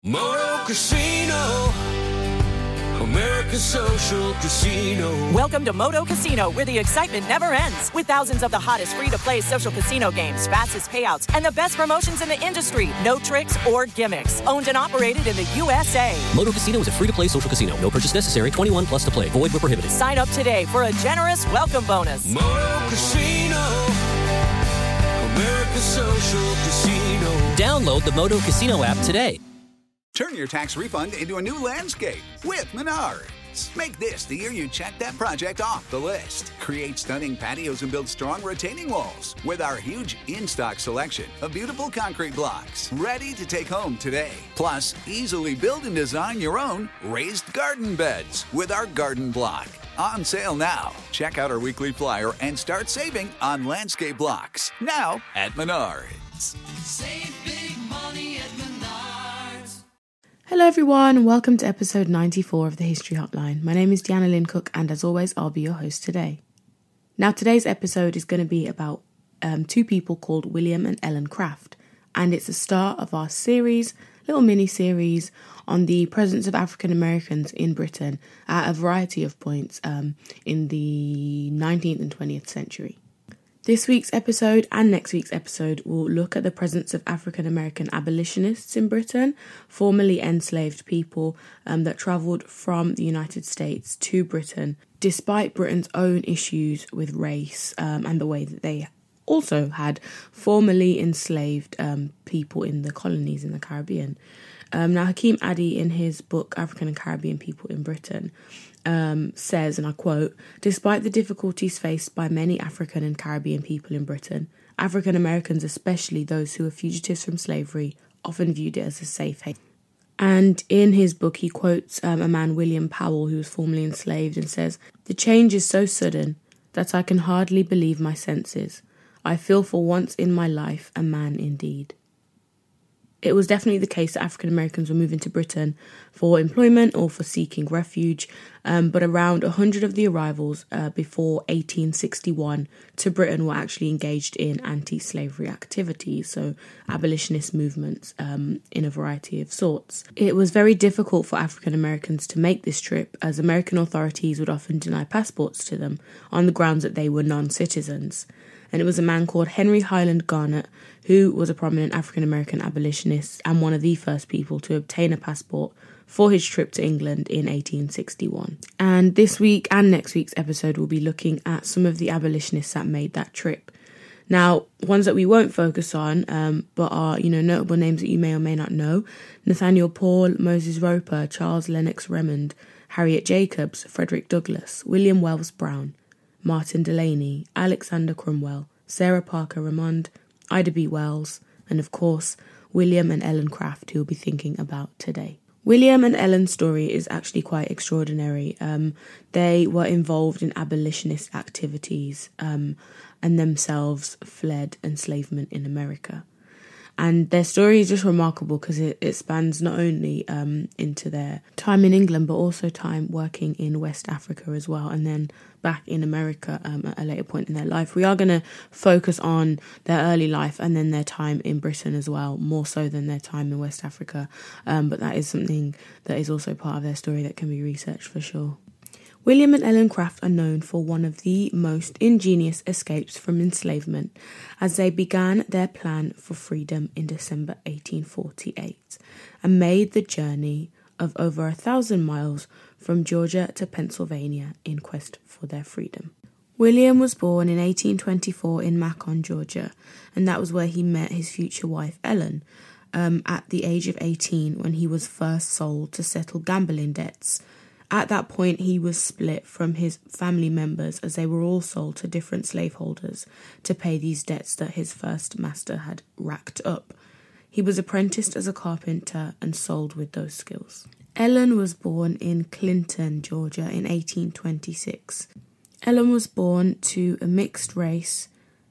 Moto Casino, America's social casino. Welcome to Moto Casino, where the excitement never ends. With thousands of the hottest free-to-play social casino games, fastest payouts, and the best promotions in the industry. No tricks or gimmicks. Owned and operated in the USA. Moto Casino is a free-to-play social casino. No purchase necessary. 21 plus to play. Void where prohibited. Sign up today for a generous welcome bonus. Moto Casino, America's social casino. Download the Moto Casino app today. Turn your tax refund into a new landscape with Menards. Make this the year you check that project off the list. Create stunning patios and build strong retaining walls with our huge in-stock selection of beautiful concrete blocks ready to take home today. Plus, easily build and design your own raised garden beds with our garden block. On sale now. Check out our weekly flyer and start saving on landscape blocks. Now at Menards. Save big money at Menards. Hello everyone and welcome to episode 94 of the History Hotline. My name is Deanna Lynn Cook and as always I'll be your host today. Now today's episode is going to be about two people called William and Ellen Craft, and it's the start of our series, little mini-series on the presence of African Americans in Britain at a variety of points in the 19th and 20th century. This week's episode and next week's episode will look at the presence of African American abolitionists in Britain, formerly enslaved people that travelled from the United States to Britain, despite Britain's own issues with race and the way that they also had formerly enslaved people in the colonies in the Caribbean. Now, Hakeem Addy, in his book African and Caribbean People in Britain, says, and I quote, "Despite the difficulties faced by many African and Caribbean people in Britain, African Americans, especially those who were fugitives from slavery, often viewed it as a safe haven." And in his book, he quotes a man, William Powell, who was formerly enslaved, and says, "The change is so sudden that I can hardly believe my senses. I feel for once in my life a man indeed." It was definitely the case that African Americans were moving to Britain for employment or for seeking refuge, but around 100 of the arrivals before 1861 to Britain were actually engaged in anti-slavery activities, so abolitionist movements in a variety of sorts. It was very difficult for African Americans to make this trip, as American authorities would often deny passports to them on the grounds that they were non-citizens. And it was a man called Henry Highland Garnet, who was a prominent African-American abolitionist and one of the first people to obtain a passport for his trip to England in 1861. And this week and next week's episode will be looking at some of the abolitionists that made that trip. Now, ones that we won't focus on, but are, notable names that you may or may not know: Nathaniel Paul, Moses Roper, Charles Lennox Remond, Harriet Jacobs, Frederick Douglass, William Wells Brown, Martin Delaney, Alexander Cromwell, Sarah Parker Remond, Ida B. Wells, and of course, William and Ellen Craft, who we'll be thinking about today. William and Ellen's story is actually quite extraordinary. They were involved in abolitionist activities and themselves fled enslavement in America. And their story is just remarkable because it spans not only into their time in England, but also time working in West Africa as well, and then back in America at a later point in their life. We are going to focus on their early life and then their time in Britain as well, more so than their time in West Africa. But that is something that is also part of their story that can be researched for sure. William and Ellen Craft are known for one of the most ingenious escapes from enslavement, as they began their plan for freedom in December 1848 and made the journey of over 1,000 miles from Georgia to Pennsylvania in quest for their freedom. William was born in 1824 in Macon, Georgia, and that was where he met his future wife Ellen at the age of 18, when he was first sold to settle gambling debts. At that point, he was split from his family members, as they were all sold to different slaveholders to pay these debts that his first master had racked up. He was apprenticed as a carpenter and sold with those skills. Ellen was born in Clinton, Georgia in 1826. Ellen was born to a mixed-race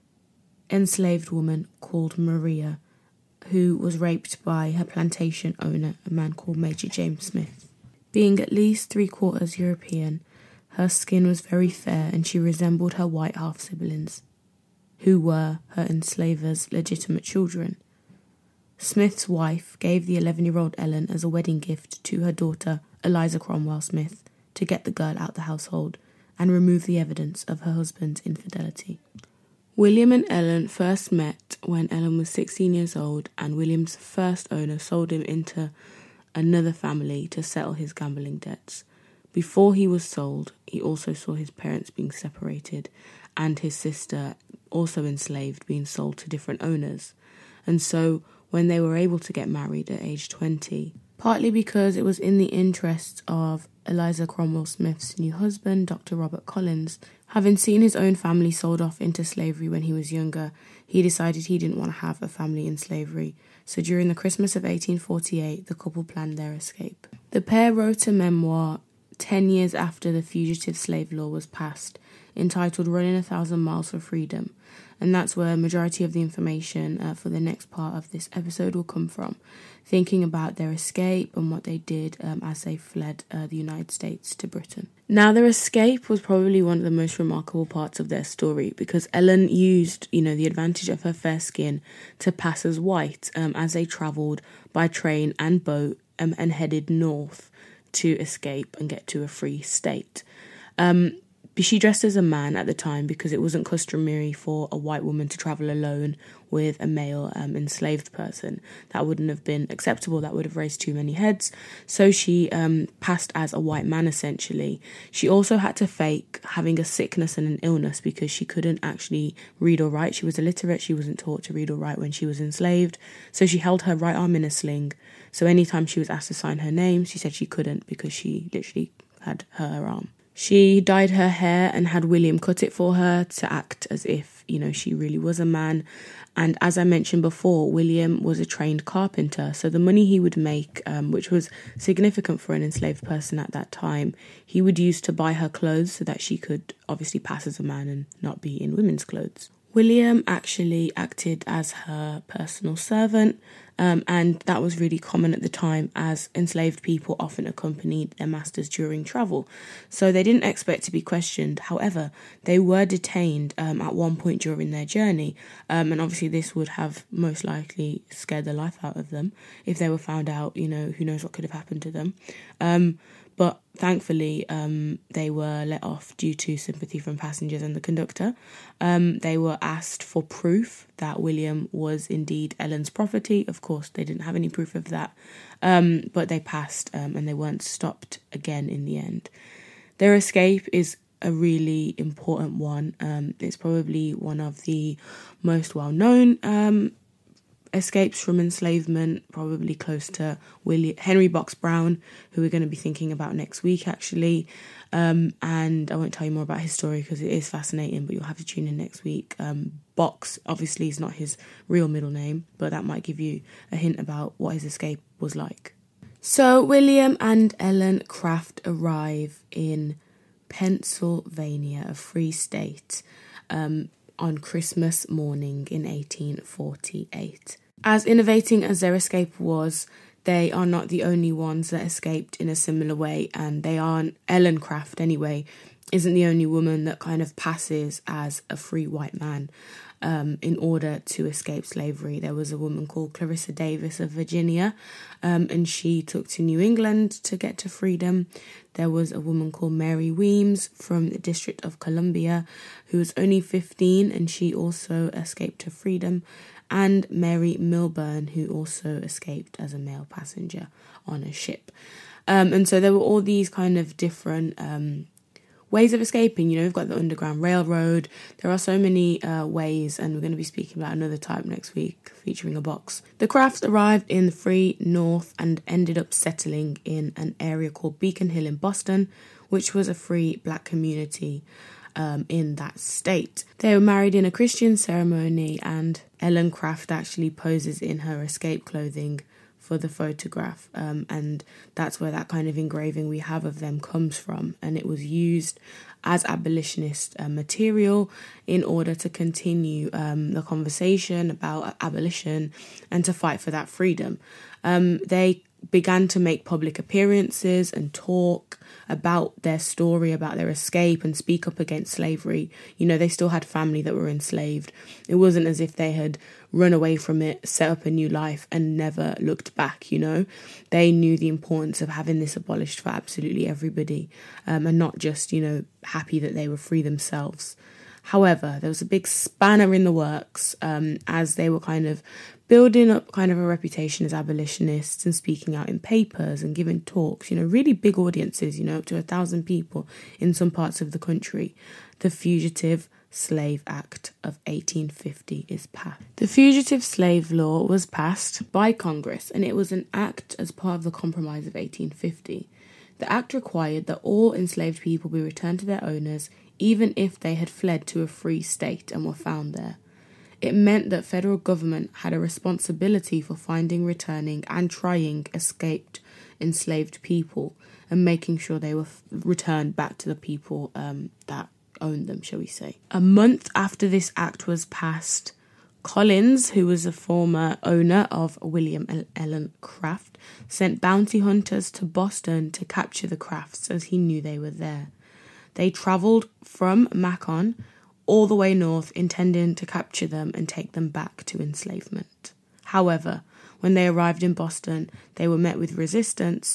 enslaved woman called Maria, who was raped by her plantation owner, a man called Major James Smith. Being at least 3/4 European, her skin was very fair and she resembled her white half-siblings, who were her enslavers' legitimate children. Smith's wife gave the 11-year-old Ellen as a wedding gift to her daughter, Eliza Cromwell Smith, to get the girl out the household and remove the evidence of her husband's infidelity. William and Ellen first met when Ellen was 16 years old, and William's first owner sold him into another family to settle his gambling debts. Before he was sold, he also saw his parents being separated and his sister, also enslaved, being sold to different owners. And so when they were able to get married at age 20, partly because it was in the interests of Eliza Cromwell Smith's new husband, Dr. Robert Collins, having seen his own family sold off into slavery when he was younger, he decided he didn't want to have a family in slavery. So during the Christmas of 1848, the couple planned their escape. The pair wrote a memoir 10 years after the Fugitive Slave Law was passed, entitled Running 1,000 Miles for Freedom. And that's where a majority of the information for the next part of this episode will come from, thinking about their escape and what they did as they fled the United States to Britain. Now, their escape was probably one of the most remarkable parts of their story, because Ellen used, the advantage of her fair skin to pass as white as they travelled by train and boat and headed north to escape and get to a free state. She dressed as a man at the time because it wasn't customary for a white woman to travel alone with a male enslaved person. That wouldn't have been acceptable. That would have raised too many heads. So she passed as a white man, essentially. She also had to fake having a sickness and an illness because she couldn't actually read or write. She was illiterate. She wasn't taught to read or write when she was enslaved. So she held her right arm in a sling. So anytime she was asked to sign her name, she said she couldn't because she literally had her arm. She dyed her hair and had William cut it for her to act as if, she really was a man. And as I mentioned before, William was a trained carpenter. So the money he would make, which was significant for an enslaved person at that time, he would use to buy her clothes so that she could obviously pass as a man and not be in women's clothes. William actually acted as her personal servant, and that was really common at the time, as enslaved people often accompanied their masters during travel. So they didn't expect to be questioned. However, they were detained at one point during their journey, and obviously this would have most likely scared the life out of them if they were found out. Who knows what could have happened to them. But thankfully, they were let off due to sympathy from passengers and the conductor. They were asked for proof that William was indeed Ellen's property. Of course, they didn't have any proof of that, but they passed and they weren't stopped again in the end. Their escape is a really important one. It's probably one of the most well-known escapes from enslavement, probably close to Henry Box Brown, who we're going to be thinking about next week, actually. And I won't tell you more about his story because it is fascinating, but you'll have to tune in next week. Box, obviously, is not his real middle name, but that might give you a hint about what his escape was like. So William and Ellen Craft arrive in Pennsylvania, a free state, on Christmas morning in 1848. As innovating as their escape was, they are not the only ones that escaped in a similar way, and Ellen Craft anyway isn't the only woman that kind of passes as a free white man in order to escape slavery. There was a woman called Clarissa Davis of Virginia, and she took to New England to get to freedom. There was a woman called Mary Weems from the District of Columbia, who was only 15, and she also escaped to freedom. And Mary Milburn, who also escaped as a male passenger on a ship. And so there were all these kind of different ways of escaping. We've got the Underground Railroad. There are so many ways, and we're going to be speaking about another type next week, featuring a box. The Crafts arrived in the free North and ended up settling in an area called Beacon Hill in Boston, which was a free black community in that state. They were married in a Christian ceremony, and Ellen Craft actually poses in her escape clothing for the photograph, and that's where that kind of engraving we have of them comes from, and it was used as abolitionist material in order to continue the conversation about abolition and to fight for that freedom. They began to make public appearances and talk about their story, about their escape, and speak up against slavery. You know, they still had family that were enslaved. It wasn't as if they had run away from it, set up a new life and never looked back, you know. They knew the importance of having this abolished for absolutely everybody, and not just, you know, happy that they were free themselves. However, there was a big spanner in the works as they were kind of building up kind of a reputation as abolitionists and speaking out in papers and giving talks, you know, really big audiences, you know, up to 1,000 people in some parts of the country. The Fugitive Slave Act of 1850 is passed. The Fugitive Slave Law was passed by Congress, and it was an act as part of the Compromise of 1850. The act required that all enslaved people be returned to their owners, even if they had fled to a free state and were found there. It meant that federal government had a responsibility for finding, returning and trying escaped enslaved people and making sure they were returned back to the people that owned them, shall we say. A month after this act was passed, Collins, who was a former owner of William Ellen Craft, sent bounty hunters to Boston to capture the Crafts as he knew they were there. They travelled from Macon all the way north, intending to capture them and take them back to enslavement. However, when they arrived in Boston, they were met with resistance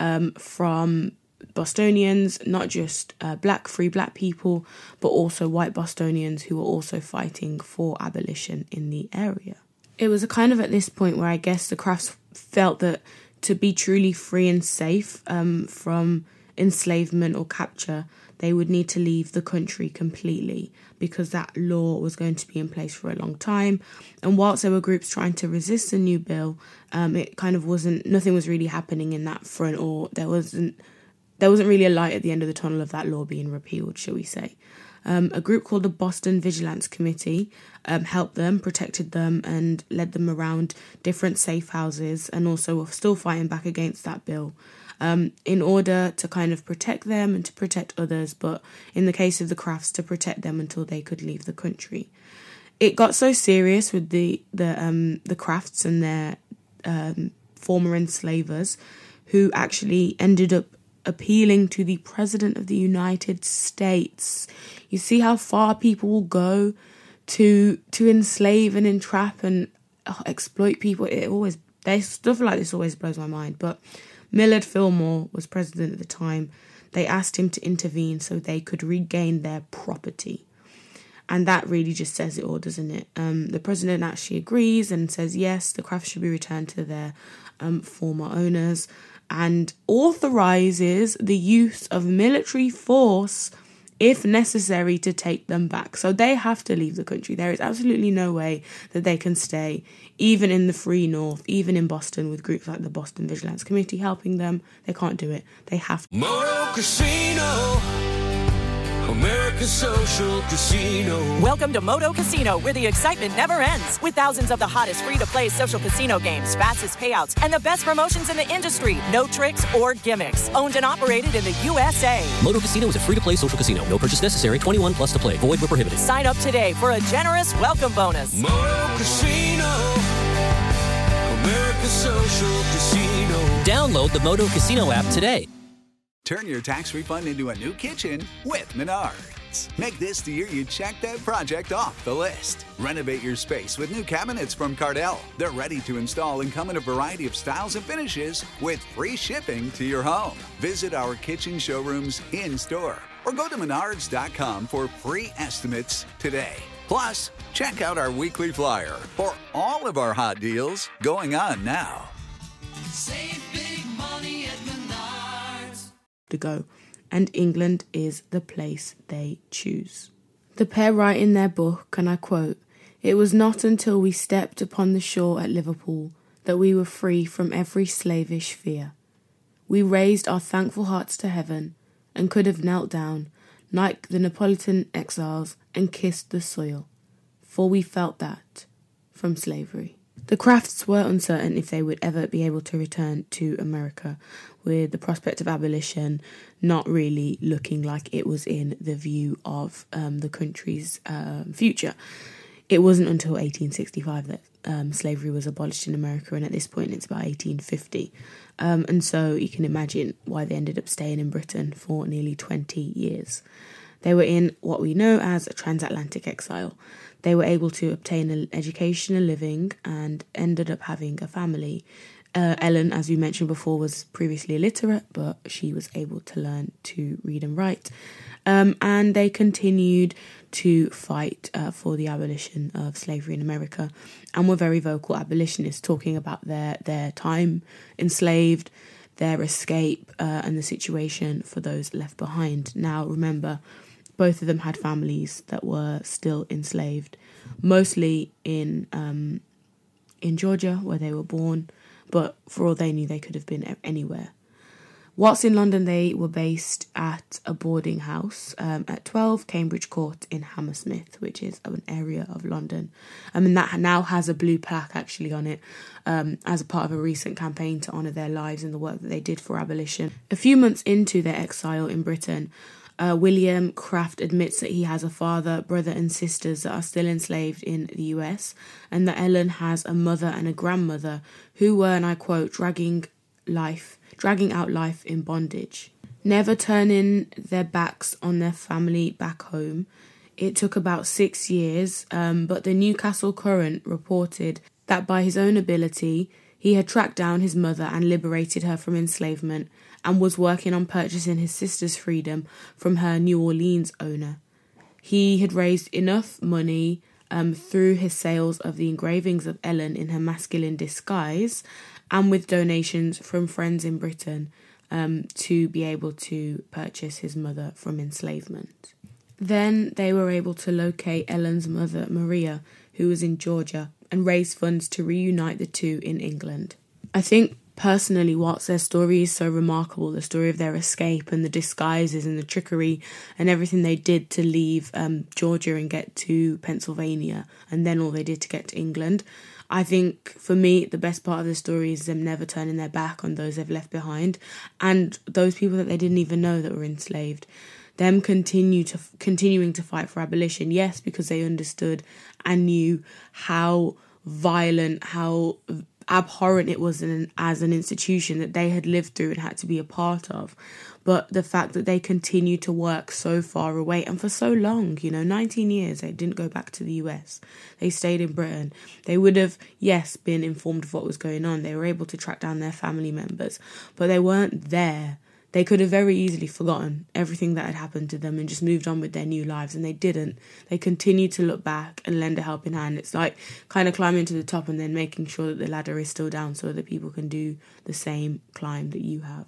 from Bostonians, not just free black people, but also white Bostonians who were also fighting for abolition in the area. It was a kind of at this point where I guess the Crafts felt that to be truly free and safe from enslavement or capture, they would need to leave the country completely because that law was going to be in place for a long time. And whilst there were groups trying to resist the new bill, it kind of nothing was really happening in that front, or there wasn't really a light at the end of the tunnel of that law being repealed, shall we say. A group called the Boston Vigilance Committee helped them, protected them, and led them around different safe houses, and also were still fighting back against that bill in order to kind of protect them and to protect others, but in the case of the Crafts, to protect them until they could leave the country. It got so serious with the Crafts and their former enslavers, who actually ended up appealing to the President of the United States. You see how far people will go to enslave and entrap and exploit people. Stuff like this always blows my mind. But Millard Fillmore was president at the time. They asked him to intervene so they could regain their property. And that really just says it all, doesn't it? The president actually agrees and says, yes, the Crafts should be returned to their former owners, and authorises the use of military force if necessary to take them back. So they have to leave the country. There is absolutely no way that they can stay, even in the free North, even in Boston, with groups like the Boston Vigilance Committee helping them. They can't do it. They have to. Moto Casino, America's social casino. Welcome to Moto Casino, where the excitement never ends. With thousands of the hottest free-to-play social casino games, fastest payouts, and the best promotions in the industry. No tricks or gimmicks. Owned and operated in the USA. Moto Casino is a free-to-play social casino. No purchase necessary. 21 plus to play. Void where prohibited. Sign up today for a generous welcome bonus. Moto Casino, America's social casino. Download the Moto Casino app today. Turn your tax refund into a new kitchen with Menards. Make this the year you check that project off the list. Renovate your space with new cabinets from Cardell. They're ready to install and come in a variety of styles and finishes with free shipping to your home. Visit our kitchen showrooms in-store or go to Menards.com for free estimates today. Plus, check out our weekly flyer for all of our hot deals going on now. Save big money at Menards. To go, and England is the place they choose. The pair write in their book, and I quote, "It was not until we stepped upon the shore at Liverpool that we were free from every slavish fear. We raised our thankful hearts to heaven and could have knelt down, like the Neapolitan exiles, and kissed the soil, for we felt that from slavery." The Crafts were uncertain if they would ever be able to return to America, with the prospect of abolition not really looking like it was in the view of the country's future. It wasn't until 1865 that slavery was abolished in America, and at this point it's about 1850. And so you can imagine why they ended up staying in Britain for nearly 20 years. They were in what we know as a transatlantic exile. They were able to obtain an education, a living, and ended up having a family. Ellen, as we mentioned before, was previously illiterate, but she was able to learn to read and write. And they continued to fight for the abolition of slavery in America, and were very vocal abolitionists, talking about their time enslaved, their escape, and the situation for those left behind. Now, remember, both of them had families that were still enslaved, mostly in Georgia, where they were born, but for all they knew, they could have been anywhere. Whilst in London, they were based at a boarding house at 12 Cambridge Court in Hammersmith, which is an area of London. And that now has a blue plaque actually on it as a part of a recent campaign to honour their lives and the work that they did for abolition. A few months into their exile in Britain, William Craft admits that he has a father, brother and sisters that are still enslaved in the US, and that Ellen has a mother and a grandmother who were, and I quote, dragging out life in bondage, never turning their backs on their family back home. It took about 6 years, but the Newcastle Courant reported that by his own ability, he had tracked down his mother and liberated her from enslavement, and was working on purchasing his sister's freedom from her New Orleans owner. He had raised enough money through his sales of the engravings of Ellen in her masculine disguise, and with donations from friends in Britain, to be able to purchase his mother from enslavement. Then they were able to locate Ellen's mother, Maria, who was in Georgia, and raise funds to reunite the two in England. I think personally, whilst their story is so remarkable, the story of their escape and the disguises and the trickery and everything they did to leave Georgia and get to Pennsylvania, and then all they did to get to England, I think for me the best part of the story is them never turning their back on those they've left behind, and those people that they didn't even know that were enslaved. Them continuing to fight for abolition, yes, because they understood and knew how violent, how abhorrent it was as an institution that they had lived through and had to be a part of. But the fact that they continued to work so far away and for so long, 19 years, they didn't go back to the US. They stayed in Britain. They would have, yes, been informed of what was going on. They were able to track down their family members, but they weren't there. They could have very easily forgotten everything that had happened to them and just moved on with their new lives, and they didn't. They continued to look back and lend a helping hand. It's like kind of climbing to the top and then making sure that the ladder is still down so that people can do the same climb that you have.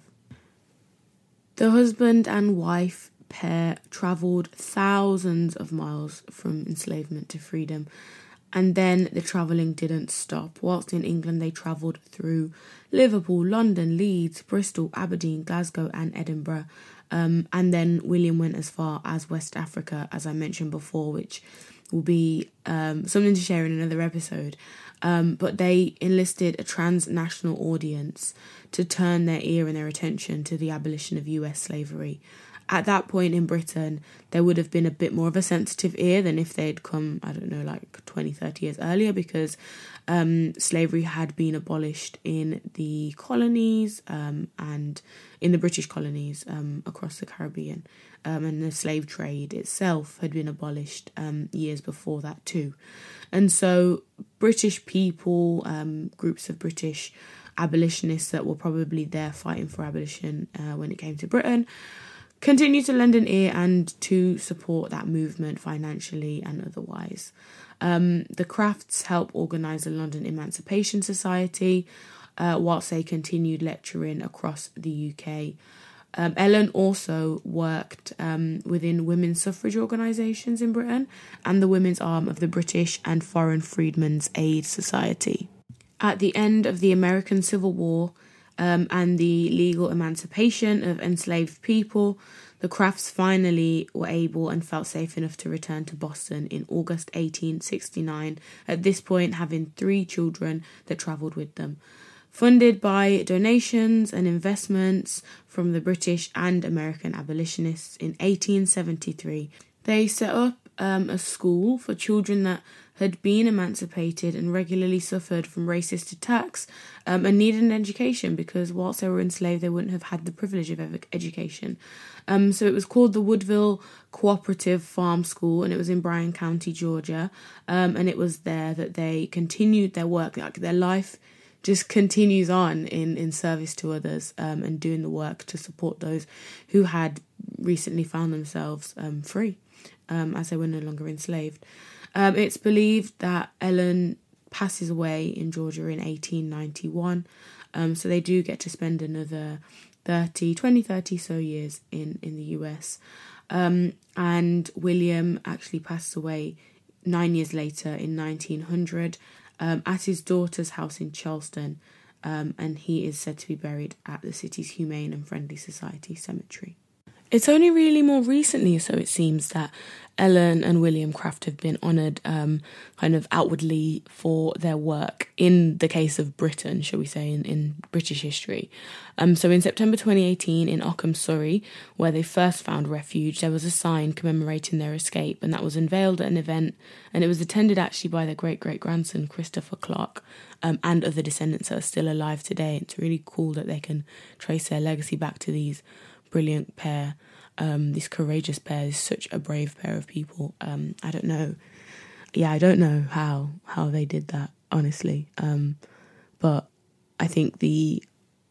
The husband and wife pair travelled thousands of miles from enslavement to freedom, and then the travelling didn't stop. Whilst in England, they travelled through Liverpool, London, Leeds, Bristol, Aberdeen, Glasgow and Edinburgh. And then William went as far as West Africa, as I mentioned before, which will be something to share in another episode. But they enlisted a transnational audience to turn their ear and their attention to the abolition of US slavery. At that point in Britain, there would have been a bit more of a sensitive ear than if they'd come, 20, 30 years earlier, because slavery had been abolished in the colonies and in the British colonies across the Caribbean. And the slave trade itself had been abolished years before that too. And so British people, groups of British abolitionists that were probably there fighting for abolition when it came to Britain, continue to lend an ear and to support that movement financially and otherwise. The Crafts helped organise the London Emancipation Society whilst they continued lecturing across the UK. Ellen also worked within women's suffrage organisations in Britain and the women's arm of the British and Foreign Freedmen's Aid Society. At the end of the American Civil War, and the legal emancipation of enslaved people, the Crafts finally were able and felt safe enough to return to Boston in August 1869, at this point having 3 children that travelled with them. Funded by donations and investments from the British and American abolitionists in 1873, they set up a school for children that had been emancipated and regularly suffered from racist attacks and needed an education because whilst they were enslaved, they wouldn't have had the privilege of education. So it was called the Woodville Cooperative Farm School, and it was in Bryan County, Georgia. And it was there that they continued their work, like their life just continues on in service to others and doing the work to support those who had recently found themselves free as they were no longer enslaved. It's believed that Ellen passes away in Georgia in 1891, so they do get to spend another 30 so years in the US. And William actually passes away 9 years later in 1900 at his daughter's house in Charleston, and he is said to be buried at the city's Humane and Friendly Society Cemetery. It's only really more recently, so it seems, that Ellen and William Craft have been honoured kind of outwardly for their work in the case of Britain, shall we say, in British history. So in September 2018 in Ockham, Surrey, where they first found refuge, there was a sign commemorating their escape, and that was unveiled at an event, and it was attended actually by their great-great-grandson, Christopher Clark, and other descendants that are still alive today. It's really cool that they can trace their legacy back to these brilliant pair, this courageous pair, is such a brave pair of people. I don't know how they did that, honestly. But I think the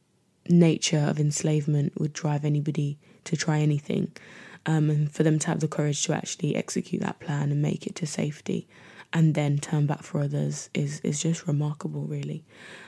nature of enslavement would drive anybody to try anything. And for them to have the courage to actually execute that plan and make it to safety and then turn back for others is just remarkable, really.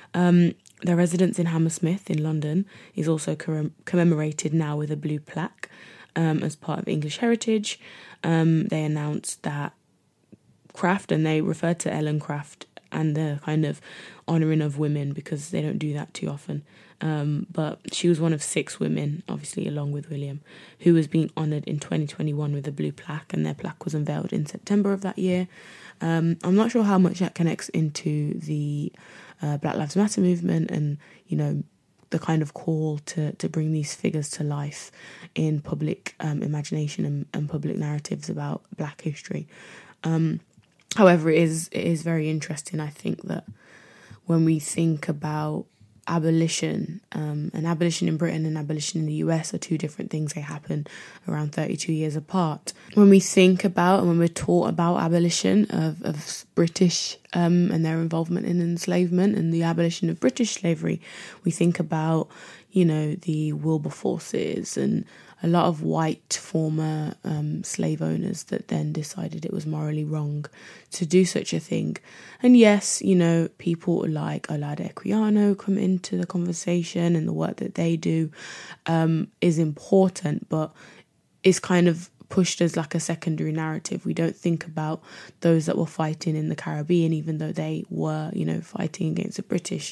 Their residence in Hammersmith in London is also commemorated now with a blue plaque as part of English heritage. They announced that Craft, and they refer to Ellen Craft and the kind of honouring of women because they don't do that too often. But she was one of 6 women, obviously along with William, who was being honoured in 2021 with a blue plaque, and their plaque was unveiled in September of that year. I'm not sure how much that connects into the Black Lives Matter movement and, you know, the kind of call to bring these figures to life in public imagination and public narratives about Black history. However, it is very interesting, I think, that when we think about abolition, and abolition in Britain and abolition in the US are two different things. They happen around 32 years apart. When we think about and when we're taught about abolition of British and their involvement in enslavement and the abolition of British slavery, we think about, you know, the Wilberforces and a lot of white former slave owners that then decided it was morally wrong to do such a thing. And yes, you know, people like Olaudah Equiano come into the conversation, and the work that they do is important, but it's kind of pushed as like a secondary narrative. We don't think about those that were fighting in the Caribbean, even though they were, you know, fighting against the British,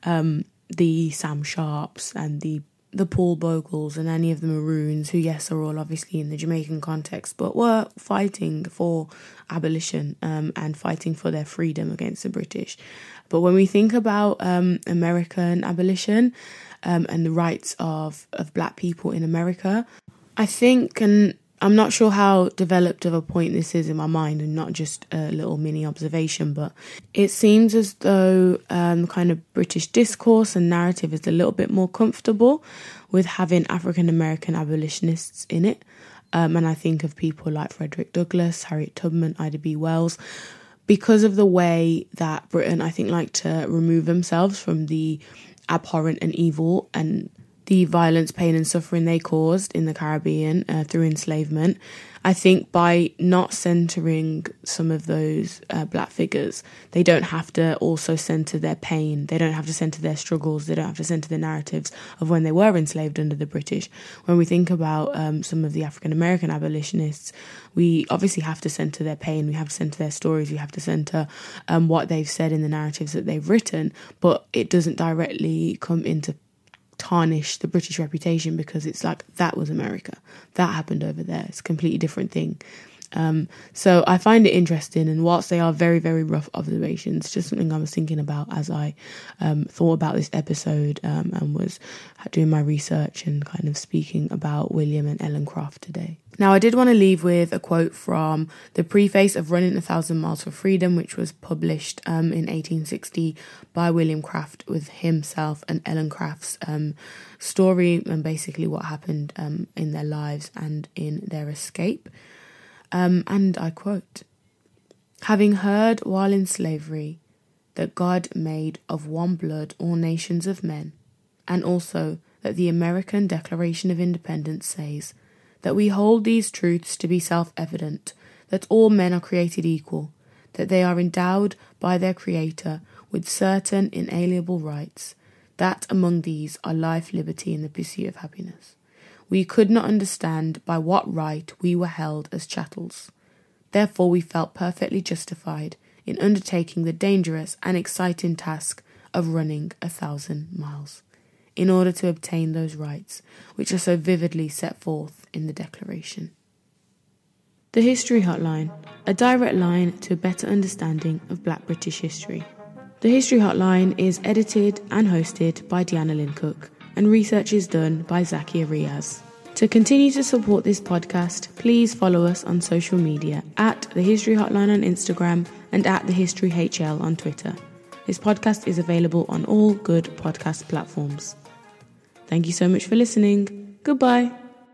the Sam Sharps and the Paul Bogles and any of the Maroons, who, yes, are all obviously in the Jamaican context, but were fighting for abolition and fighting for their freedom against the British. But when we think about American abolition and the rights of Black people in America, I think, and I'm not sure how developed of a point this is in my mind and not just a little mini observation, but it seems as though kind of British discourse and narrative is a little bit more comfortable with having African-American abolitionists in it. And I think of people like Frederick Douglass, Harriet Tubman, Ida B. Wells, because of the way that Britain, I think, like to remove themselves from the abhorrent and evil and the violence, pain and suffering they caused in the Caribbean through enslavement. I think by not centering some of those Black figures, they don't have to also center their pain. They don't have to center their struggles. They don't have to center the narratives of when they were enslaved under the British. When we think about some of the African-American abolitionists, we obviously have to center their pain. We have to center their stories. We have to center what they've said in the narratives that they've written, but it doesn't directly come into tarnish the British reputation, because it's like, that was America, that happened over there, it's a completely different thing. So I find it interesting, and whilst they are very, very rough observations, just something I was thinking about as I thought about this episode and was doing my research and kind of speaking about William and Ellen Craft today. Now, I did want to leave with a quote from the preface of Running 1,000 Miles for Freedom, which was published in 1860 by William Craft, with himself and Ellen Craft's story and basically what happened in their lives and in their escape. And I quote, "Having heard while in slavery that God made of one blood all nations of men, and also that the American Declaration of Independence says that we hold these truths to be self-evident, that all men are created equal, that they are endowed by their Creator with certain inalienable rights, that among these are life, liberty, and the pursuit of happiness. We could not understand by what right we were held as chattels. Therefore we felt perfectly justified in undertaking the dangerous and exciting task of running 1,000 miles. In order to obtain those rights which are so vividly set forth in the Declaration." The History Hotline, a direct line to a better understanding of Black British history. The History Hotline is edited and hosted by Deanna Lynn Cook, and research is done by Zakia Riaz. To continue to support this podcast, please follow us on social media at The History Hotline on Instagram and at The History HL on Twitter. This podcast is available on all good podcast platforms. Thank you so much for listening. Goodbye.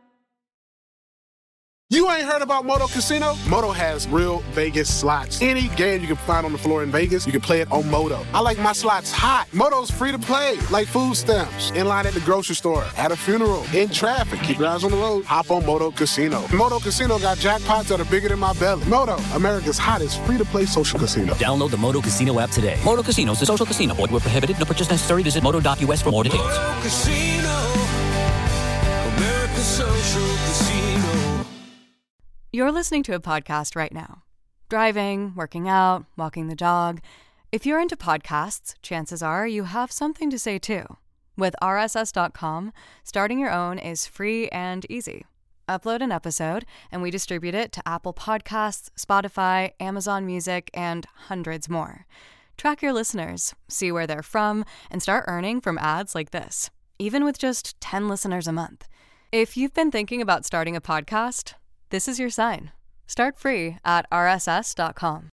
You ain't heard about Moto Casino? Moto has real Vegas slots. Any game you can find on the floor in Vegas, you can play it on Moto. I like my slots hot. Moto's free to play, like food stamps. In line at the grocery store, at a funeral, in traffic. Keep your eyes on the road. Hop on Moto Casino. Moto Casino got jackpots that are bigger than my belly. Moto, America's hottest free-to-play social casino. Download the Moto Casino app today. Moto Casino is a social casino. Void where prohibited. No purchase necessary. Visit moto.us for more details. Moto Casino, America's social casino. You're listening to a podcast right now. Driving, working out, walking the dog. If you're into podcasts, chances are you have something to say too. With RSS.com, starting your own is free and easy. Upload an episode, and we distribute it to Apple Podcasts, Spotify, Amazon Music, and hundreds more. Track your listeners, see where they're from, and start earning from ads like this, even with just 10 listeners a month. If you've been thinking about starting a podcast, this is your sign. Start free at RSS.com.